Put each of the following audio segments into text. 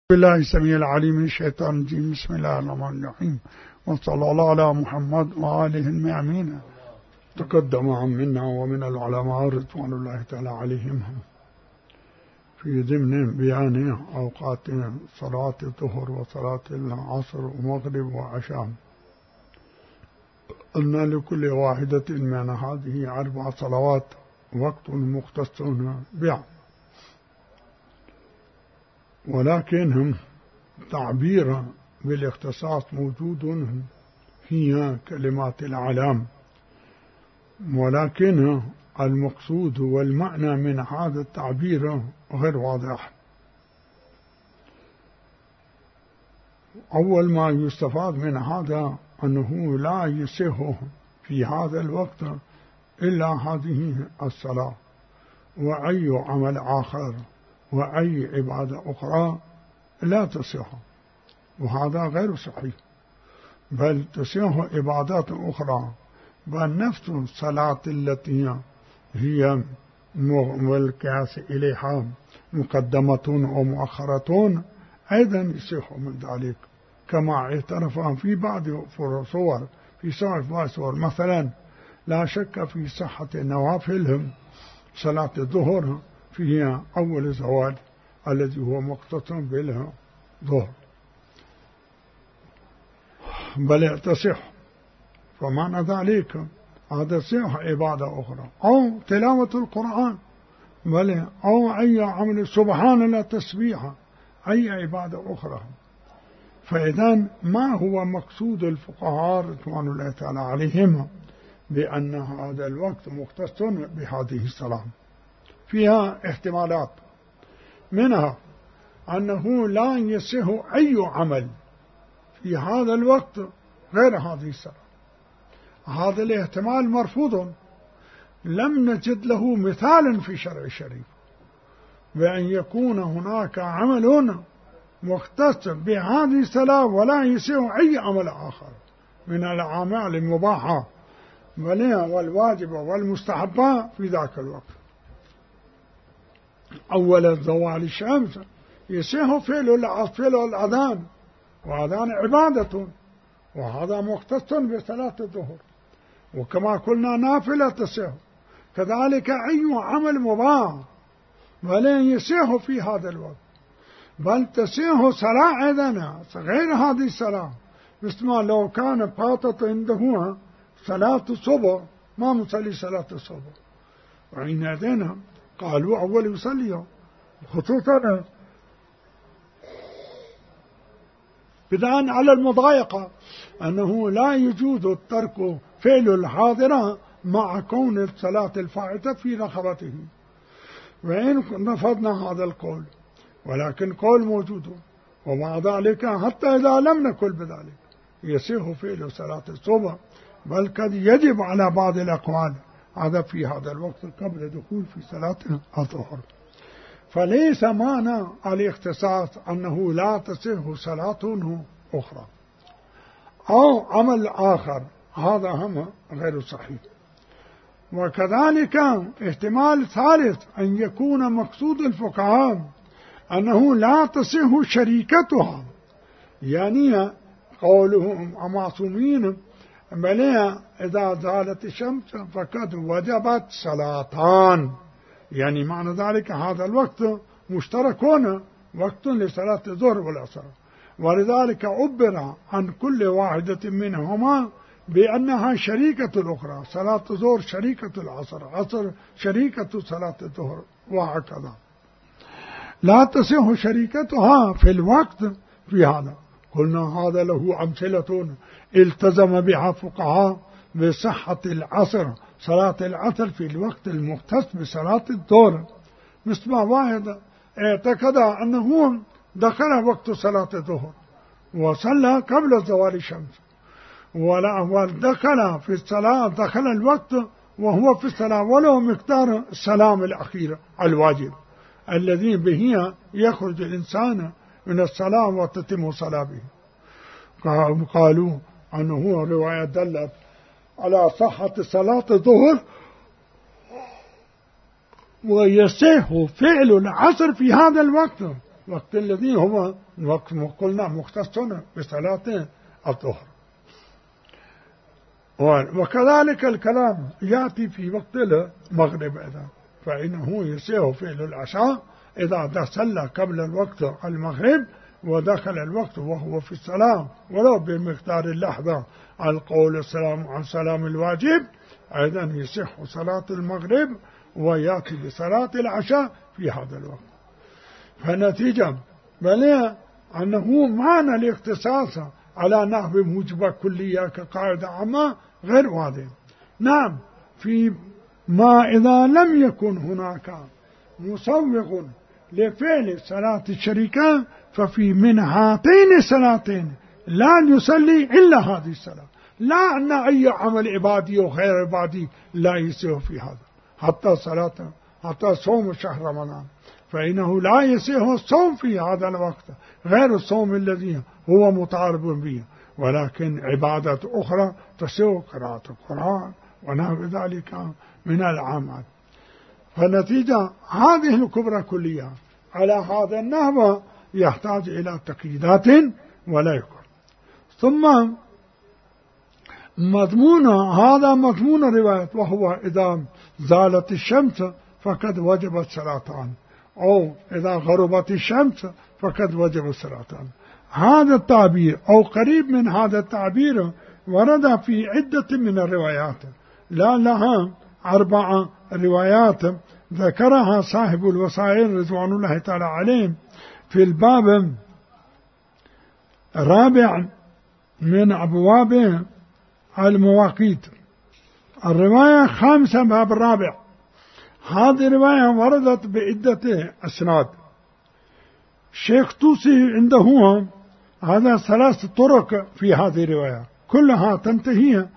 بالله السميع العليم من الشيطان الرجيم. بسم الله الرحمن الرحيم، وصلى الله على محمد وآله الميامين. تقدم منا ومن العلماء رضوان الله تعالى عليهم في ضمن بيان أوقات صلاة الظهر وصلاة العصر ومغرب وعشاء أن لكل واحدة من هذه 4 صلوات وقت مختص بها، ولكن تعبير بالاختصاص موجود في كلمات العلام، ولكن المقصود والمعنى من هذا التعبير غير واضح. أول ما يستفاد من هذا أنه لا يصح في هذا الوقت إلا هذه الصلاة، وأي عمل آخر وأي عبادة أخرى لا تصح، وهذا غير صحيح، بل تصح عبادات أخرى، بل نفس الصلاة التي هي والقياس إليها مقدمة ومؤخرة أيضا يصح من ذلك، كما اعترف في بعض الصور في صور مثلا لا شك في صحة نوافلهم صلاة الظهر في أول الزوال الذي هو مختص بالظهر، بل تصح. فمعنى ذلك هذا صح عبادة أخرى أو تلاوة القرآن، بل أو أي عمل سبحان الله تسبيحة، أي عبادة أخرى. فإذا ما هو مقصود الفقهاء رضوان الله تعالى عليهم بأن هذا الوقت مختص بهذه الصلاة؟ فيها احتمالات، منها أنه لا يصح أي عمل في هذا الوقت غير هذه الصلاة. هذا الاحتمال مرفوض، لم نجد له مثالا في شرع الشريف بأن يكون هناك عمل مختص بهذه الصلاة ولا يصح أي عمل آخر من الأعمال المباحة والواجبة والمستحبة في ذاك الوقت. أول زوال الشمس يصح فعل الأذان، وأذان عبادة، وهذا مختص بصلاة الظهر، وكما قلنا نافلة تصح، كذلك أي عمل مباح ولا يصح في هذا الوقت، بل تصح صلاة أيضا غير هذه الصلاة، مثل ما لو كان فاتت عنده صلاة الصبح ما مصلي صلاة الصبح، وحينئذ قالوا أول يصلي، خصوصا بناء على المضايقة أنه لا يجوز الترك فعل الحاضرة مع كون الصلاة الفائتة في رقبته، وإن نفضنا هذا القول، ولكن قول موجود، ومع ذلك حتى إذا لم نقل بذلك يصح فعل صلاة الصبح، بل قد يجب على بعض الأقوال هذا في هذا الوقت قبل دخول في صلاة الظهر. فليس معنى الاختصاص أنه لا تصح صلاة أخرى أو عمل آخر، هذا هم غير صحيح. وكذلك احتمال ثالث أن يكون مقصود الفقهاء أنه لا تصح شريكتها، يعني قولهم معصومين بل إذا زالت الشمس فقد وجبت صلاتان، يعني معنى ذلك هذا الوقت مشترك هنا، وقت لصلاة الظهر والعصر، ولذلك عبر عن كل واحدة منهما بأنها شريكة الأخرى، صلاة الظهر شريكة العصر، عصر شريكة صلاة الظهر، وهكذا. لا تصح شريكتها في الوقت في هذا. قلنا هذا له أمثلة التزم بها فقهاء بصحة العصر، صلاة العصر في الوقت المختص بصلاة الظهر، مثل ما واحد اعتقد أنه دخل وقت صلاة الظهر وصلى قبل زوال الشمس، ودخل في الصلاة، دخل الوقت وهو في الصلاة ولو مقدار السلام الأخير الواجب الذي به يخرج الإنسان من الصلاة وتتم صلاة به. قالوا أنه رواية دلت على صحة صلاة الظهر، ويصح فعل العصر في هذا الوقت، وقت الذي هو وقت قلنا مختص بصلاة الظهر. وكذلك الكلام يأتي في وقت المغرب أيضا، فإنه يصير فعل العشاء إذا دخل قبل الوقت المغرب ودخل الوقت وهو في الصلاة ولو بمقدار اللحظة القول السلام عن سلام الواجب، أيضا يصح صلاة المغرب ويأتي بصلاة العشاء في هذا الوقت. فنتيجة بل أنه معنى الاختصاص على نحو موجبة كلية كقاعدة عامة غير واضح. نعم، في ما إذا لم يكن هناك مسوغ لفعل صلاة الشريكة ففي من هاتين الصلاتين لا يصلي إلا هذه الصلاة، لا أن أي عمل عبادي وغير عبادي لا يصير في هذا، حتى صوم شهر رمضان فإنه لا يصير الصوم في هذا الوقت غير الصوم الذي هو مطالب به، ولكن عبادة أخرى تصير قراءة القرآن ونحو ذلك من الأعمال. فالنتيجة هذه الكبرى كلية على هذا النحو يحتاج إلى تقييدات ولا يكون. ثم هذا مضمون الرواية، وهو إذا زالت الشمس فقد وجبت صلاتان، أو إذا غربت الشمس فقد وجب صلاتان. هذا التعبير أو قريب من هذا التعبير ورد في عدة من الروايات، لا لها 4 روايات ذكرها صاحب الوسائل رضوان الله تعالى عليه في الباب الرابع من أبواب المواقيت، الرواية 5 باب الرابع. هذه الرواية وردت بعدة أسناد. الشيخ طوسي عنده هذا 3 طرق في هذه الرواية كلها تنتهي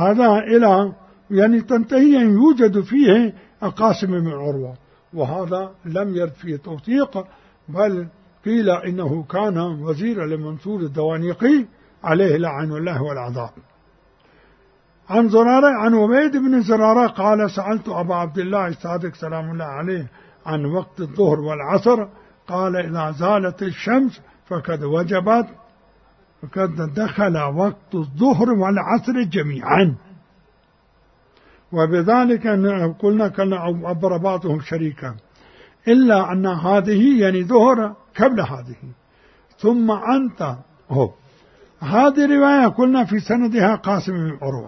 تنتهي أن يوجد فيه القاسم بن عروة، وهذا لم يرد فيه توثيق، بل قيل إنه كان وزير لمنصور الدوانيقي عليه لعن الله والعذاب. عن عبيد بن زرارة قال سألت أبا عبد الله الصادق سلام الله عليه عن وقت الظهر والعصر، قال إذا زالت الشمس فقد وجبت، فقد دخل وقت الظهر والعصر جميعا. وبذلك قلنا كان عبر بعضهم شريكا، إلا أن هذه ظهر قبل هذه ثم أنت هذه رواية قلنا في سندها قاسم بن عروة،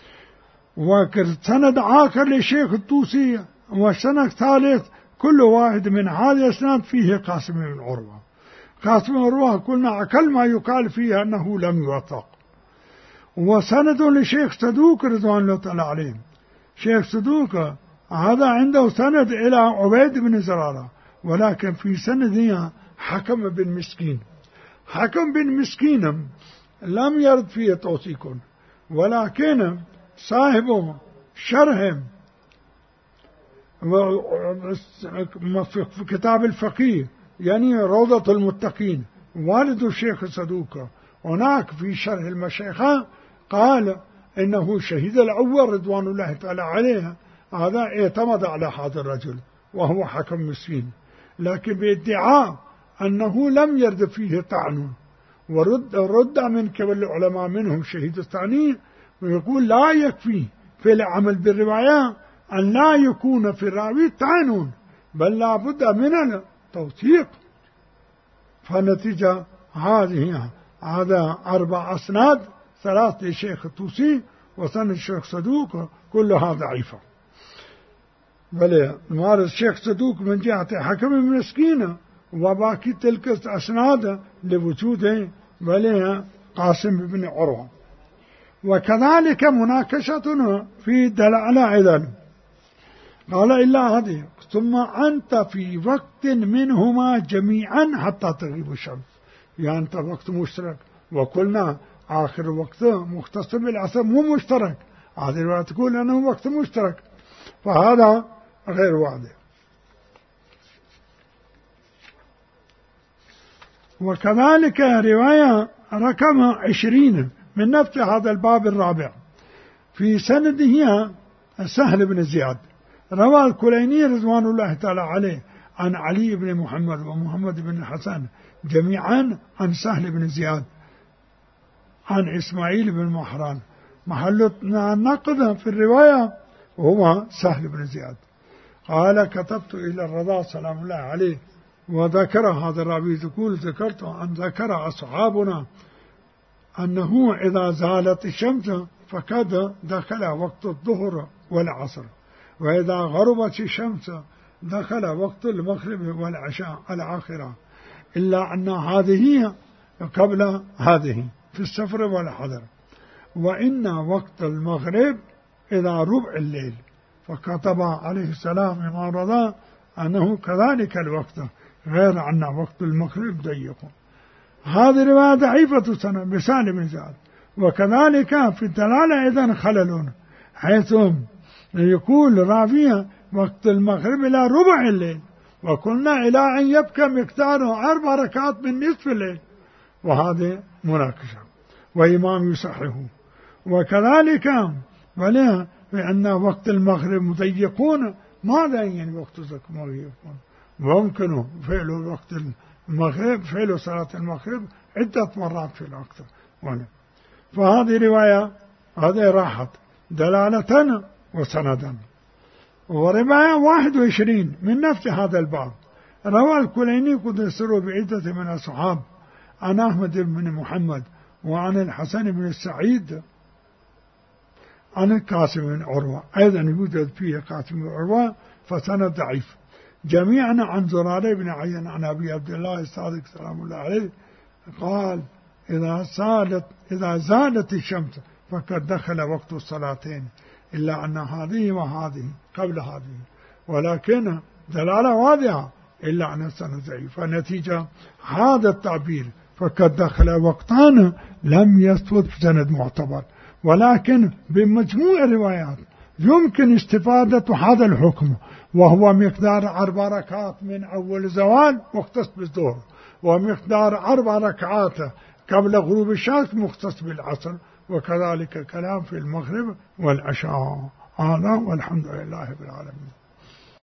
وسند آخر للشيخ الطوسي، وسند ثالث كل واحد من هذه الأسناد فيه قاسم بن عروة. قاسم بن عروة قلنا أقل ما يقال فيه أنه لم يوثق. وسند للشيخ صدوق رضوان الله تعالى عليه، شيخ صدوق هذا عنده سند إلى عبيد بن زرارة، ولكن في سندها حكم بن مسكين. حكم بن مسكين لم يرد فيه توثيق، ولكن صاحب شرح في كتاب الفقيه روضة المتقين والد الشيخ صدوق، هناك في شرح المشايخة قال إنه شهيد الأول رضوان الله تعالى عليه هذا اعتمد على هذا الرجل وهو حكم مسكين، لكن بادعاء أنه لم يرد فيه طعن، ورد من قبل العلماء منهم شهيد الثاني، ويقول لا يكفي في العمل بالرواية أن لا يكون في الراوي طعن، بل لا بد من التوثيق. فالنتيجة هذا 4 أسناد، 3 للشيخ الطوسي وسند الشيخ صدوق كلها ضعيفة. بل مارس الشيخ صدوق من جهة حكم مسكين، وباقي تلك الأسناد لوجود قاسم بن عروة. وكذلك مناقشتنا في دلالة أيضا قال إلا هذه ثم أنت في وقت منهما جميعا حتى تغيب الشمس، أنت وقت مشترك، وقلنا آخر وقت مختص بالعصر مو مشترك، هذه الرواية تقول أنه وقت مشترك، فهذا غير واضح. وكذلك رواية رقم 20 من نفس هذا الباب الرابع في سنده سهل بن زياد، روى الكليني رضوان الله تعالى عليه عن علي بن محمد ومحمد بن الحسن جميعا عن سهل بن زياد عن إسماعيل بن مهران. محل النقد في الرواية هو سهل بن زياد. قال كتبت إلى الرضا سلام الله عليه وذكر هذا الراوي يقول ذكرت أن ذكر أصحابنا أنه إذا زالت الشمس فقد دخل وقت الظهر والعصر، وإذا غربت الشمس دخل وقت المغرب والعشاء الآخرة، إلا أن هذه قبل هذه في السفر والحضر. وإن وقت المغرب إلى ربع الليل، فكتب عليه السلام إمام رضا أنه كذلك الوقت، غير أن وقت المغرب ضيق. هذه رواية ضعيفة سنة بسال بن زياد. وكذلك في الدلالة إذن خلل، حيث يقول راوية وقت المغرب إلى ربع الليل، وقلنا إلى أن يبقى مقداره 4 ركعات من نصف الليل، وهذه مناقشة وإمام يصححه. وكذلك ولا بأن وقت المغرب مضيقون، ماذا يعني وقت مضيقون؟ ممكن فعل وقت المغرب، فعل صلاة المغرب عدة مرات في الوقت. فهذه رواية هذه راحت دلالة وسندا. ورواية 21 من نفس هذا الباب روى الكليني قدس سره بعدة من الصحاب عن أحمد بن محمد وعن الحسن بن السعيد عن القاسم بن عروة، أيضا يوجد فيه قاسم بن عروة فسند ضعيف، جميعا عن زرارة بن عين عن أبي عبد الله الصادق سلام الله عليه قال إذا زالت الشمس فقد دخل وقت الصلاتين، إلا أن هذه وهذه قبل هذه، ولكن دلالة واضحة إلا أن السنة ضعيف. فنتيجة هذا التعبير فقد دخل وقتان لم يثبت في سند معتبر، ولكن بمجموع الروايات يمكن استفادة هذا الحكم، وهو مقدار 4 ركعات من أول زوال مختص بالظهر، ومقدار 4 ركعات قبل غروب الشمس مختص بالعصر، وكذلك كلام في المغرب والعشاء. هذا والحمد لله رب العالمين.